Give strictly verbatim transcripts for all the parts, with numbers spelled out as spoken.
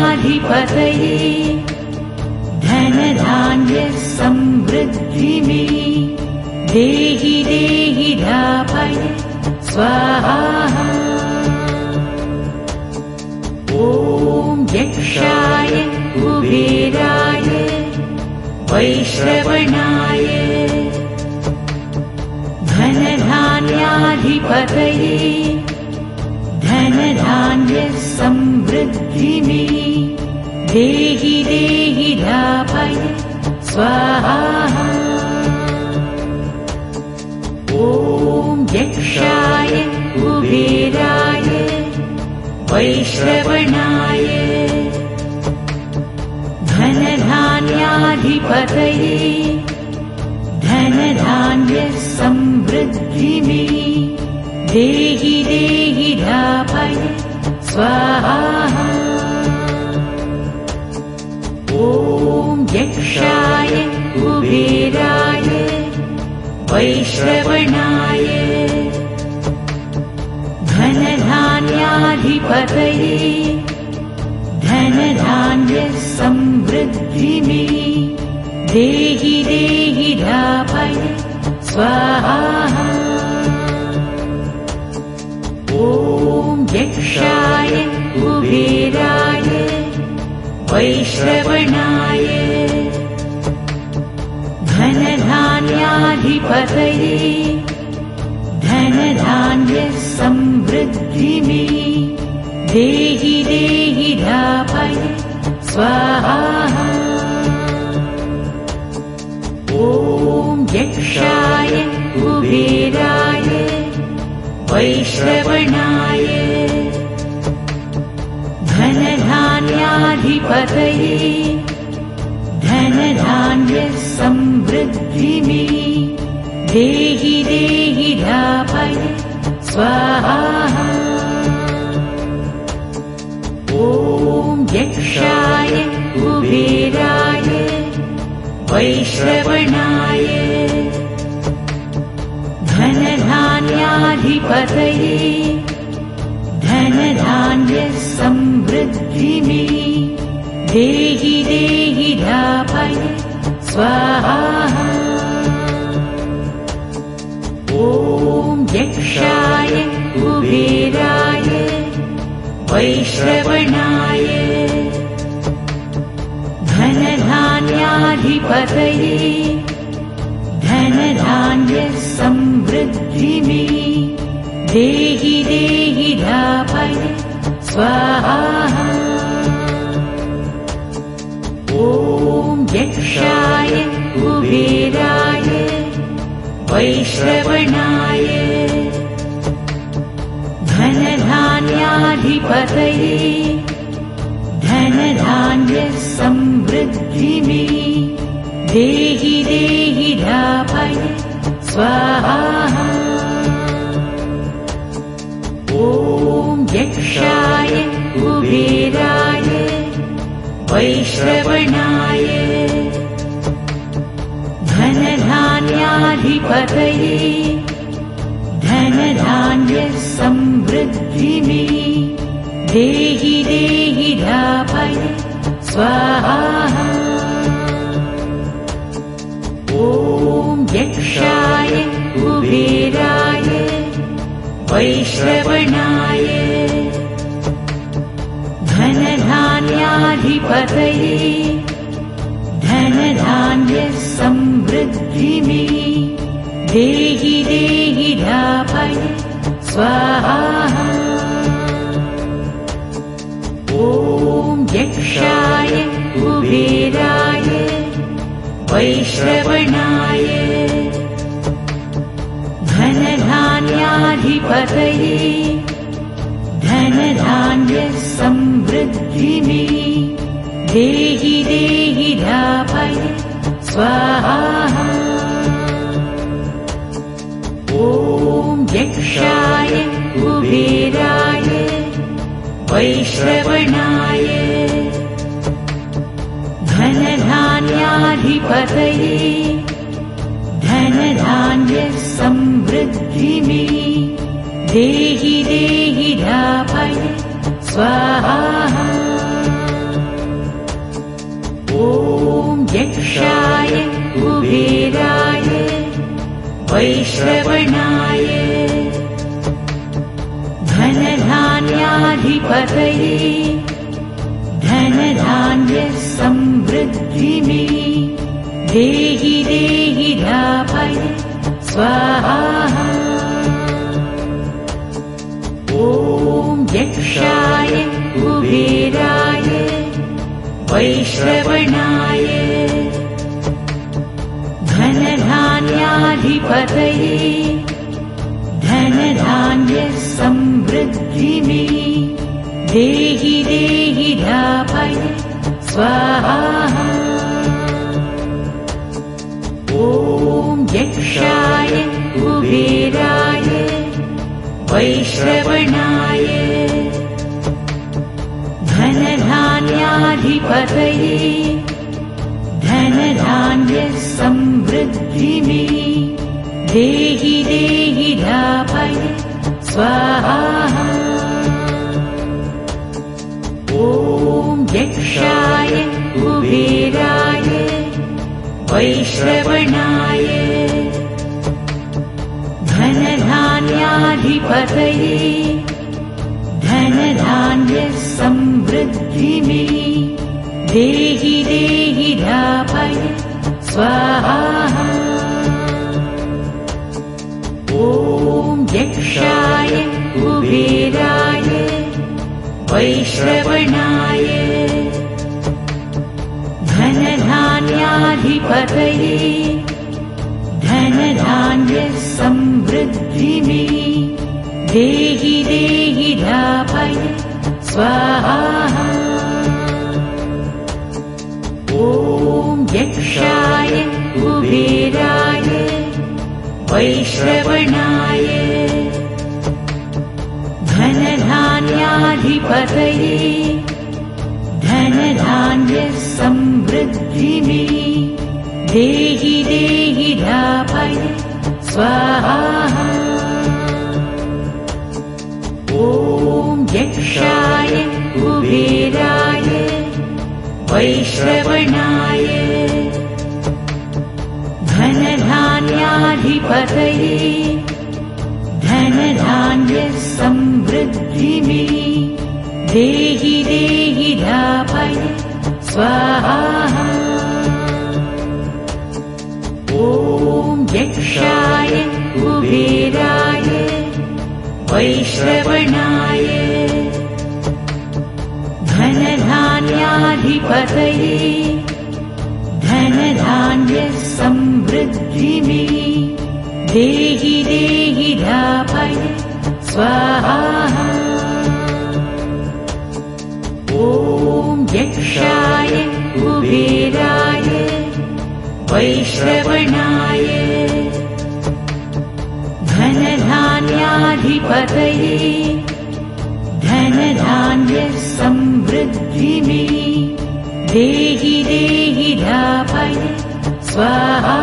धनधान्याधिपतये धनधान्य समृद्धिमे देहि देहि धापय स्वाहा। ॐ यक्षाय कुबेराय वैश्रवणाय धनधान्याधिपतये धनधान्य समृद्धिमे देहि देहि धापय स्वाहा। ॐ यक्षाय कुबेराय वैश्रवणाय धनधान्याधिपतये धनधान्य समृद्धिमे देहि देहि धापय स्वाहा। ॐ यक्षाय कुबेराय वैश्रवणाय धनधान्याधिपतये धनधान्य समृद्धिमे देहि देहि धापय स्वाहा। ॐ यक्षाय कुबेराय वैश्रवणाय धनधान्याधिपतये धनधान्य समृद्धिमे देहि देहि धापय स्वाहा। ॐ यक्षाय कुबेराय वैश्रवणाय धनधान्याधिपतये धनधान्य समृद्धिमे देहि देहि धापय स्वाहा। ॐ यक्षाय कुबेराय वैश्रवणाय धनधान्याधिपतये धनधान्य समृद्धिमे देहि देहि धापय स्वाहा। ॐ यक्षाय कुबेराय वैश्रवणाय धनधान्याधिपतये धनधान्य समृद्धिमे देहि देहि धापय स्वाहा। ॐ यक्षाय कुबेराय वैश्रवणाय धनधान्याधिपतये धनधान्य समृद्धिमे देहि देहि धापय स्वाहा। ॐ यक्षाय कुबेराय वैश्रवणाय धनधान्याधिपतये धनधान्य समृद्धिमे देहि देहि धापय स्वाहा। ॐ यक्षाय कुबेराय वैश्रवणाय धनधान्याधिपतये धनधान्य समृद्धिमे देहि देहि धापय स्वाहा। ॐ यक्षाय कुबेराय वैश्रवणाय धनधान्याधिपतये धनधान्य समृद्धिमे देहि देहि धापय स्वाहा। ॐ यक्षाय कुबेराय वैश्रवणाय धनधान्याधिपतये धनधान्य समृद्धिमे देहि देहि धापय स्वाहा। धनधान्याधिपतये धनधान्य समृद्धिमे देहि देहि धापय स्वाहा। ॐ यक्षाय कुबेराय वैश्रवणाय धनधान्याधिपतये धनधान्य समृद्धिमे देहि देहि धापय स्वाहा। ॐ यक्षाय कुबेराय वैश्रवणाय धनधान्याधिपतये धनधान्य समृद्धिमे देहि देहि धापय स्वाहा। ॐ यक्षाय कुबेराय वैश्रवणाय धनधान्याधिपतये धनधान्य समृद्धिमे देहि देहि धापय स्वाहा। ॐ यक्षाय कुबेराय वैश्रवणाय धनधान्याधिपतये धनधान्य समृद्धिमे देहि देहि धापय स्वाहा। ॐ यक्षाय कुबेराय वैश्रवणाय धनधान्याधिपतये धनधान्य समृद्धिमे देहि देहि धापय स्वाहा। ॐ यक्षाय कुबेराय वैश्रवणाय धनधान्याधिपतये धनधान्य समृद्धिमे देहि देहि धापय स्वाहा। ॐ यक्षाय कुबेराय वैश्रवणाय धनधान्याधिपतये धनधान्य समृद्धिमे देहि देहि धापय स्वाहा। ॐ यक्षाय कुबेराय वैश्रवणाय धनधान्याधिपतये धनधान्य समृद्धिमे देहि देहि धापय स्वाहा।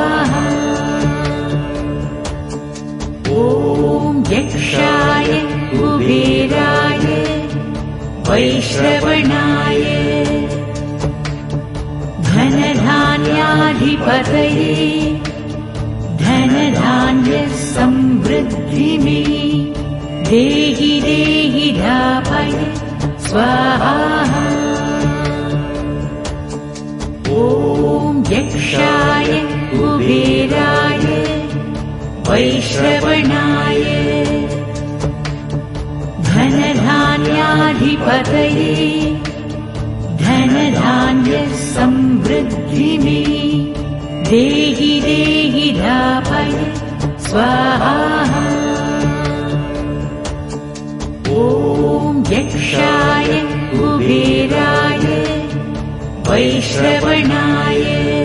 ॐ यक्षाय कुबेराय वैश्रवणाय धनधान्याधिपतये धनधान्य समृद्धिमे देहि देहि धापय स्वाहा। ॐ यक्षाय कुबेराय वैश्रवणाय धनधान्याधिपतये धनधान्य समृद्धिमे देहि देहि धापय स्वाहा। ॐ यक्षाय कुबेराय वैश्रवणाय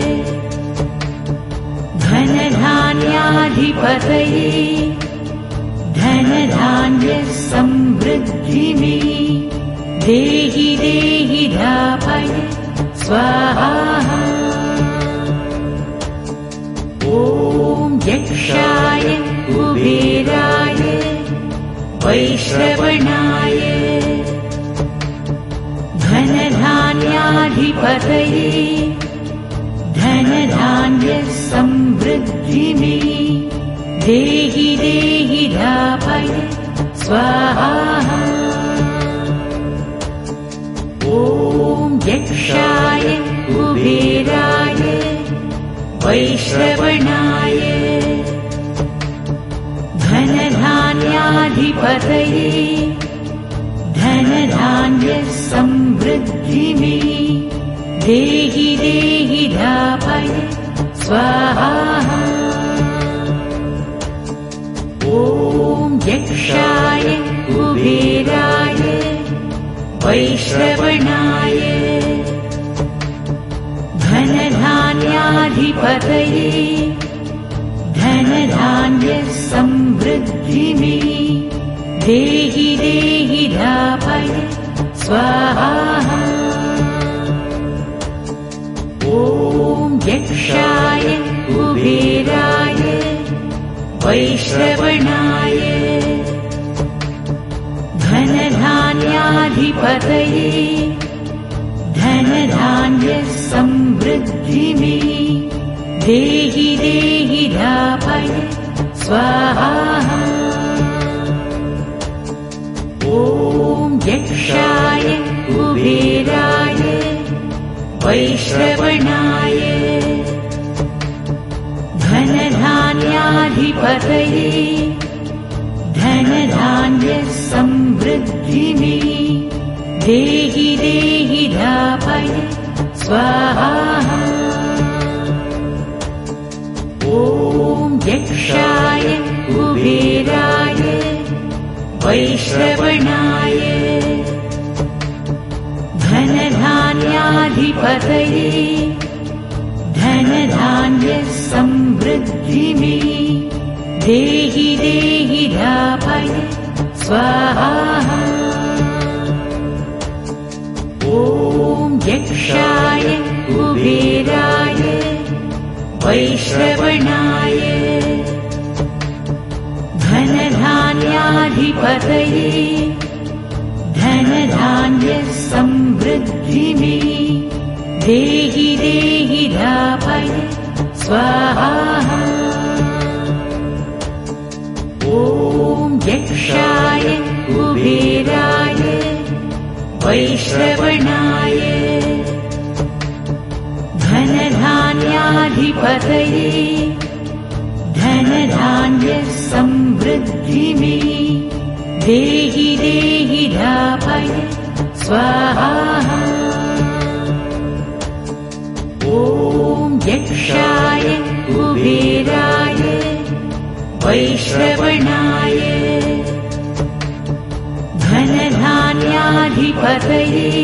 धनधान्याधिपतये धनधान्य समृद्धिमे देहि देहि धापय स्वाहा। ॐ यक्षाय कुबेराय वैश्रवणाय धनधान्याधिपतये धनधान्य समृद्धिमे देहि देहि धापय स्वाहा। ॐ धनधान्याधिपतये धनधान्यसमृद्धिमे देहि देहि धापय स्वाहा। ॐ यक्षाय कुबेराय वैश्रवणाय धनधान्याधिपतये धनधान्यसमृद्धिमे देहि देहि धापय स्वाहा। ॐ यक्षाय कुबेराय वैश्रवणाय धनधान्याधिपतये धनधान्यसमृद्धिमे देहि देहि धापय स्वाहा। ॐ यक्षाय कुबेराय वैश्रवणाय धनधान्याधिपतये धनधान्यसमृद्धिमे देहि देहि धापय स्वाहा। ॐ यक्षाय कुबेराय वैश्रवणाय धनधान्याधिपतये धनधान्यसमृद्धिमे देहि देहि धापय स्वाहा। ॐ यक्षाय कुबेराय वैश्रवणाय धनधान्याधिपतये धनधान्यसमृद्धिमे देहि देहि धापय स्वाहा। ॐ यक्षाय कुबेराय वैश्रवणाय धनधान्याधिपतये धनधान्यसमृद्धिमे देहि देहि धापय स्वाहा। ॐ यक्षाय कुबेराय वैश्रवणाय धनधान्याधिपतये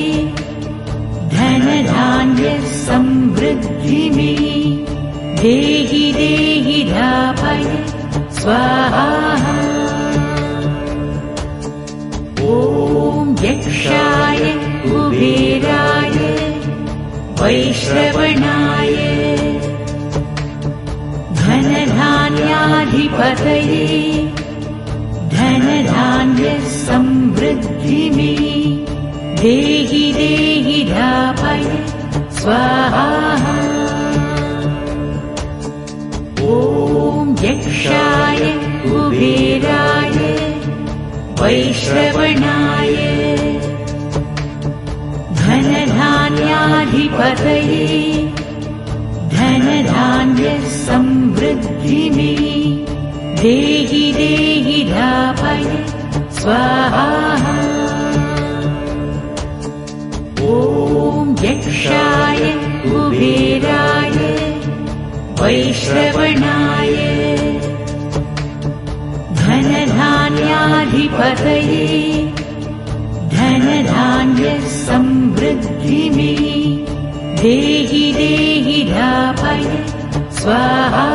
धनधान्यसमृद्धिमे देहि देहि धापय स्वाहा। ॐ यक्षाय कुबेराय वैश्रवणाय धनधान्याधिपतये धनधान्यसमृद्धिमे देहि देहि धापय स्वाहा। ॐ यक्षाय कुबेराय वैश्रवणाय धनधान्याधिपतये धनधान्यसमृद्धिमे देहि देहि धापय स्वाहा। ॐ यक्षाय कुबेराय वैश्रवणाय धनधान्याधिपतये धनधान्यसमृद्धिमे देहि देहि धापय स्वाहा।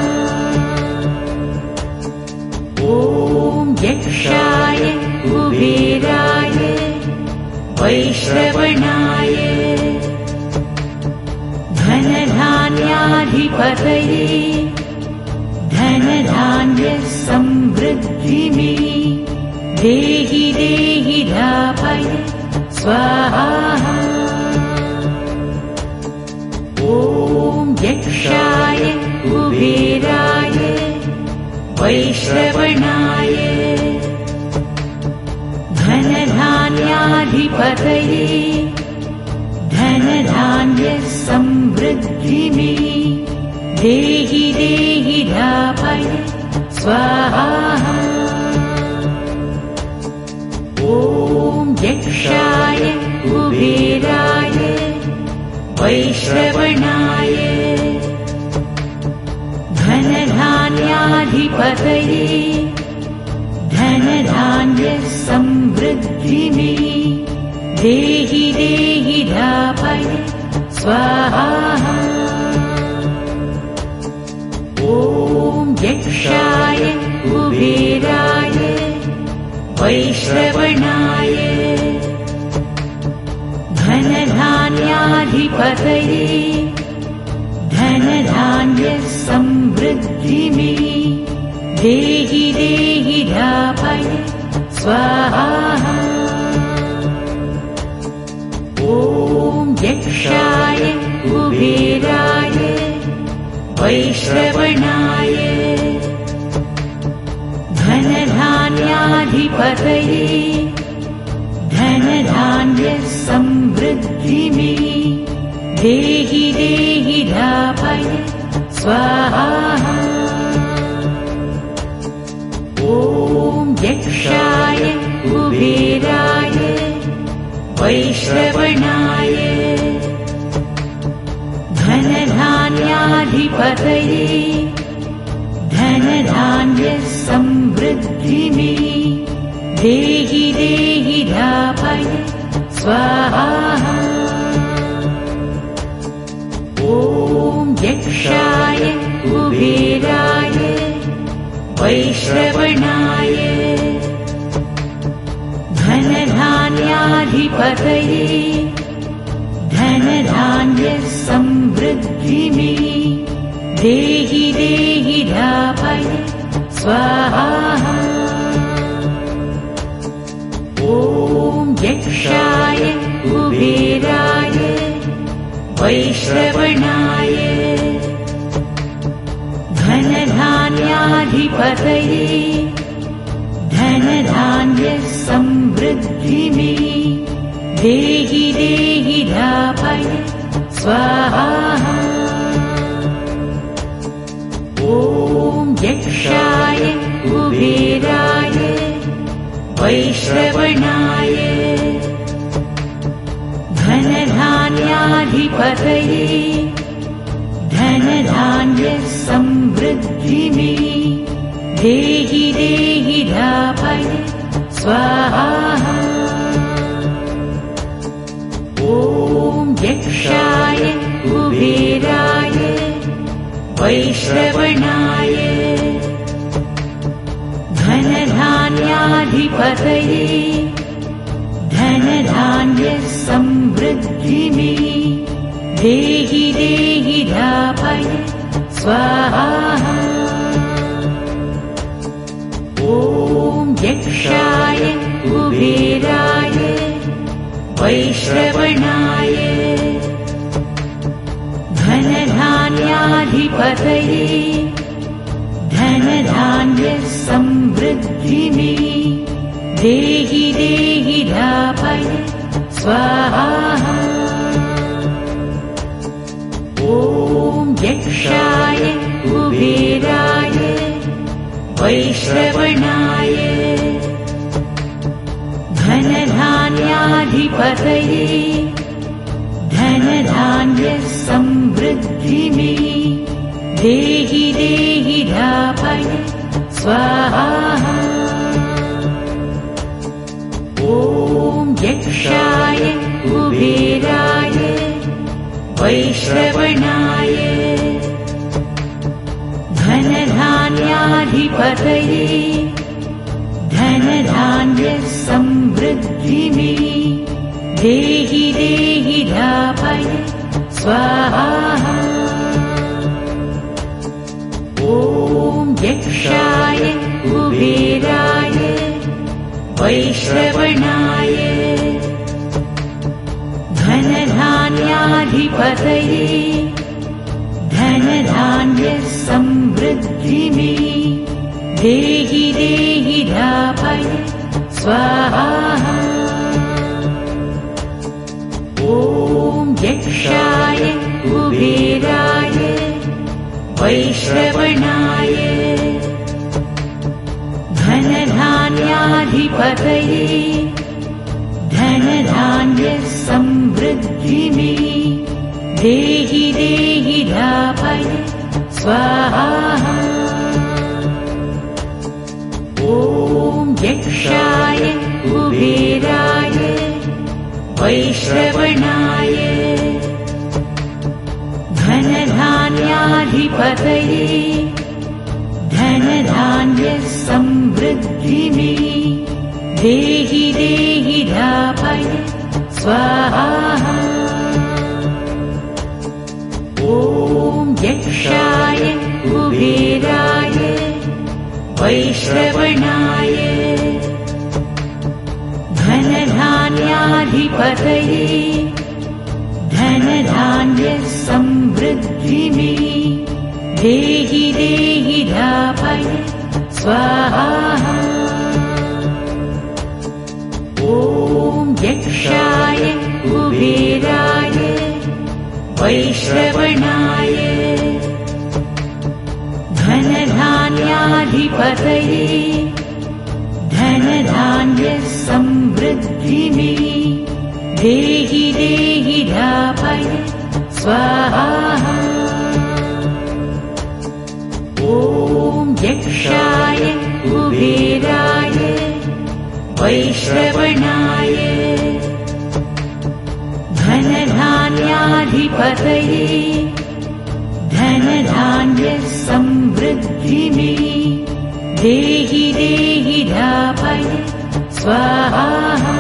ॐ यक्षाय कुबेराय वैश्रवणाय धनधान्याधिपतये धनधान्यसमृद्धिमे देहि देहि धापय स्वाहा। ॐ यक्षाय कुबेराय वैश्रवणाय धनधान्याधिपतये धनधान्यसमृद्धिमे देहि देहि धापय स्वाहा। ॐ यक्षाय कुबेराय वैश्रवणाय धनधान्याधिपतये धनधान्यसमृद्धिमे देहि देहि धापय स्वाहा। ॐ यक्षाय कुबेराय वैश्रवणाय धनधान्याधिपतये धनधान्यसमृद्धिमे देहि देहि धापय स्वाहा। ॐ यक्षाय कुबेराय वैश्रवणाय धनधान्याधिपतये धनधान्यसमृद्धिमे देहि देहि धापय स्वाहा। ॐ यक्षाय कुबेराय वैश्रवणाय धनधान्याधिपतये धनधान्यसमृद्धिमे देहि देहि धापय स्वाहा। ॐ यक्षाय कुबेराय वैश्रवणाय धनधान्याधिपतये धनधान्यसमृद्धिमे देहि देहि धापय स्वाहा। ॐ यक्षाय कुबेराय वैश्रवणाय धनधान्याधिपतये धनधान्यसमृद्धिमे देहि देहि धापय स्वाहा। ॐ यक्षाय कुबेराय वैश्रवणाय धनधान्याधिपतये धनधान्यसमृद्धिमे देहि देहि धापय स्वाहा। ॐ यक्षाय कुबेराय वैश्रवणाय धनधान्याधिपतये धनधान्यसमृद्धिमे देहि देहि धापय स्वाहा। ॐ यक्षाय कुबेराय वैश्रवणाय धनधान्याधिपतये धनधान्यसमृद्धिमे देहि देहि धापय स्वाहा। ॐ यक्षाय कुबेराय वैश्रवणाय धनधान्याधिपतये धनधान्यसमृद्धिमे देहि देहि धापय स्वाहा। ॐ यक्षाय कुबेराय वैश्रवणाय धनधान्याधिपतये धनधान्यसमृद्धिमे देहि देहि धापय स्वाहा। ॐ यक्षाय कुबेराय वैश्रवणाय धनधान्याधिपतये धनधान्यसमृद्धिमे देहि देहि धापय स्वाहा। ॐ यक्षाय कुबेराय वैश्रवणाय धनधान्याधिपतये धनधान्य समृद्धिमे देहि देहि धापय स्वाहा। ॐ यक्षाय कुबेराय वैश्रवणाय धनधान्याधिपतये धनधान्य समृद्धिमे देहि देहि धापय स्वाहा। ॐ यक्षाय कुबेराय वैश्रवणाय धनधान्याधिपतये धनधान्य समृद्धिमे देहि देहि धापय स्वाहा। ॐ यक्षाय कुबेराय वैश्रवणाय धनधान्याधिपतये धनधान्य समृद्धिमे देहि देहि धापय स्वाहा। ॐ यक्षाय कुबेराय वैश्रवणाय धनधान्याधिपतये धनधान्य समृद्धिमे देहि देहि धापय स्वाहा।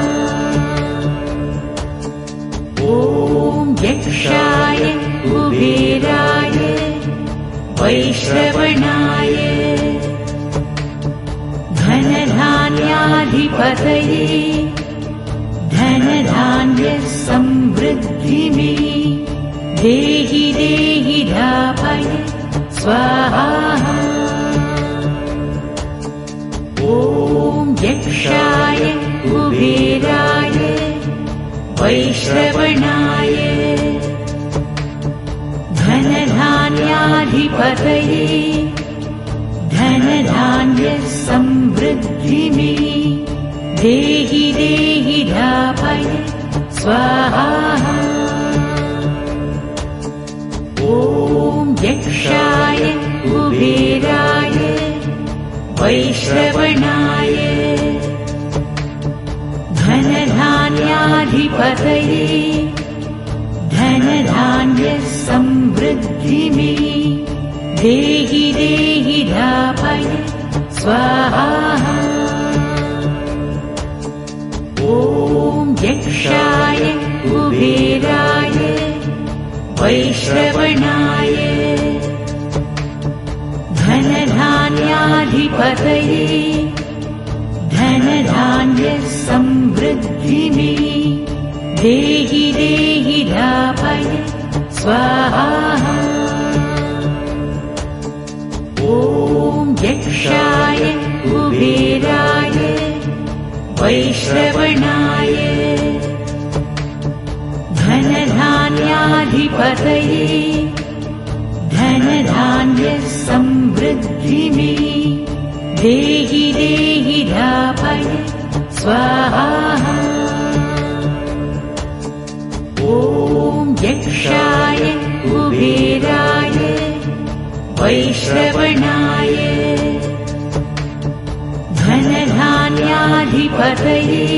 ॐ यक्षाय कुबेराय वैश्रवणाय धनधान्याधिपतये धनधान्य समृद्धिमे देहि देहि धापय स्वाहा। ॐ यक्षाय कुबेराय वैश्रवणाय धनधान्याधिपतये धनधान्य समृद्धिमे देहि देहि धापय स्वाहा। ॐ यक्षाय कुबेराय वैश्रवणाय धनधान्याधिपतये धनधान्य समृद्धिमे देहि देहि धापय स्वाहा। ॐ यक्षाय कुबेराय वैश्रवणाय धनधान्याधिपतये धनधान्य समृद्धिमे देहि देहि धापय स्वाहा। ॐ यक्षाय कुबेराय वैश्रवणाय धनधान्याधिपतये धनधान्य समृद्धिमे देहि देहि धापय स्वाहा। ॐ यक्षाय कुबेराय वैश्रवणाय धनधान्याधिपतये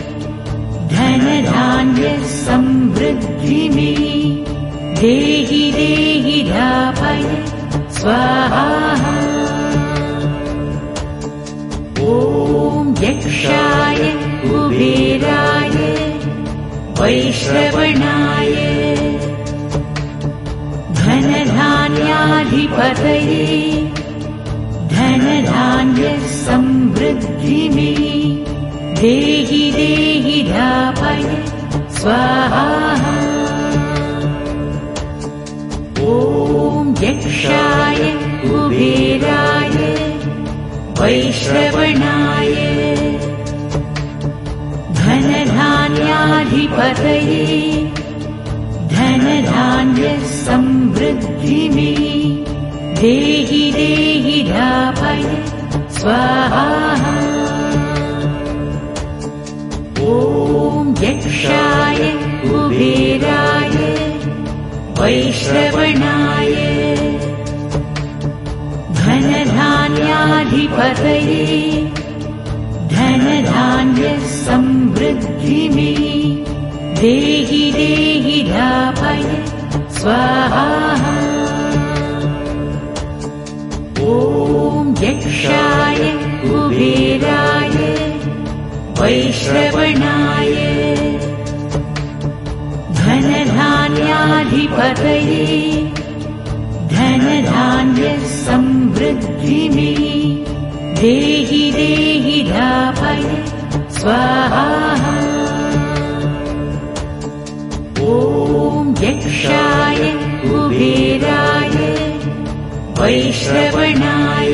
धनधान्य समृद्धिमे देहि देहि धापय स्वाहा। ॐ यक्षाय कुबेराय वैश्रवणाय धनधान्याधिपतये धनधान्य समृद्धिमे देहि देहि धापय स्वाहा। ॐ यक्षाय कुबेराय वैश्रवणाय धनधान्याधिपतये धनधान्य समृद्धिमे देहि देहि धापय स्वाहा। ॐ यक्षाय कुबेराय वैश्रवणाय धनधान्याधिपतये धनधान्यसमृद्धिमे देहि देहि धापय स्वाहा। ॐ यक्षाय कुबेराय वैश्रवणाय धनधान्याधिपतये धनधान्यसमृद्धिमे देहि देहि धापय स्वाहा। ॐ यक्षाय कुबेराय वैश्रवणाय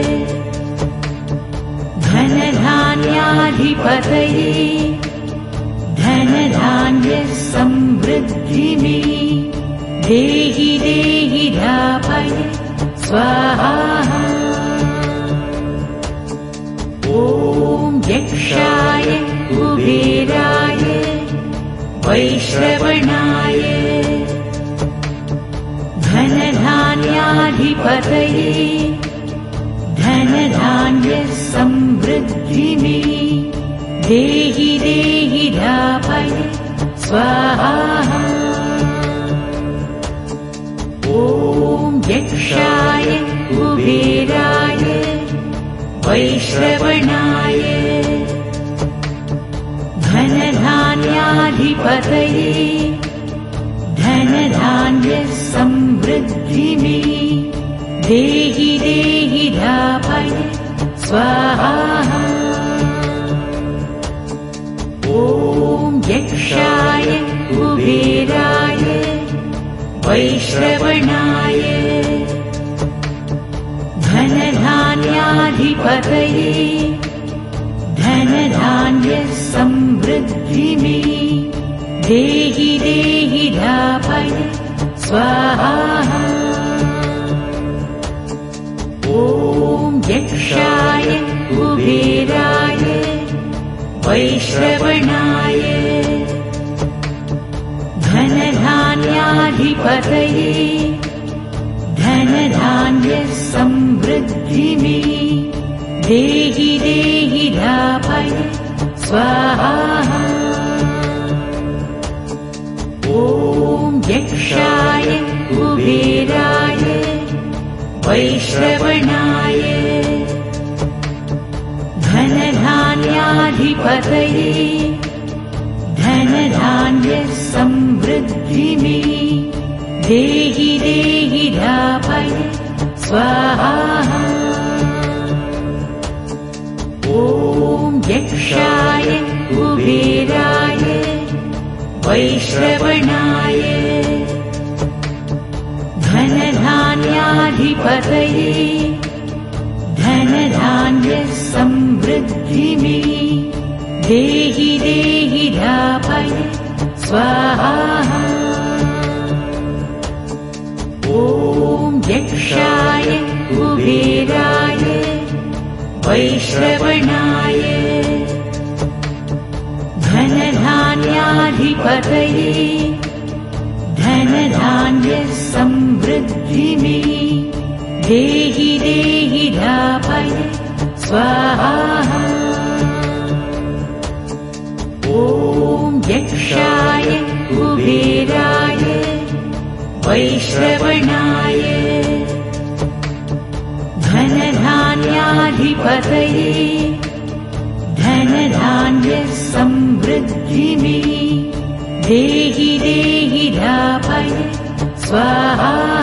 धनधान्याधिपतये धनधान्यसमृद्धिमे देहि देहि धापय स्वाहा। ॐ यक्षाय कुबेराय वैश्रवणाय धनधान्याधिपतये धनधान्यसमृद्धिमे देहि देहि धापय स्वाहा। ॐ यक्षाय कुबेराय वैश्रवणाय धनधान्याधिपतये धनधान्यसमृद्धिमे देहि देहि धापय स्वाहा। ॐ यक्षाय कुबेराय वैश्रवणाय धनधान्याधिपतये धनधान्यसमृद्धिमे देहि देहि धापय स्वाहा। ॐ यक्षाय कुबेराय वैश्रवणाय धनधान्याधिपतये धनधान्यसमृद्धिमे देहि देहि धापय स्वाहा। ॐ यक्षाय कुबेराय वैश्रवणाय धनधान्याधिपतये धनधान्यसमृद्धिमे देहि देहि धापय स्वाहा। ॐ यक्षाय कुबेराय वैश्रवणाय धनधान्याधिपतये धनधान्यसमृद्धिमे देहि देहि धापय स्वाहा। ॐ यक्षाय कुबेराय वैश्रवणाय धनधान्याधिपतये धनधान्यसमृद्धिमे देहि देहि धापय स्वाहा। ॐ यक्षाय कुबेराय वैश्रवणाय धनधान्याधिपतये धनधान्यसमृद्धिमे देहि देहि धापय स्वाहा।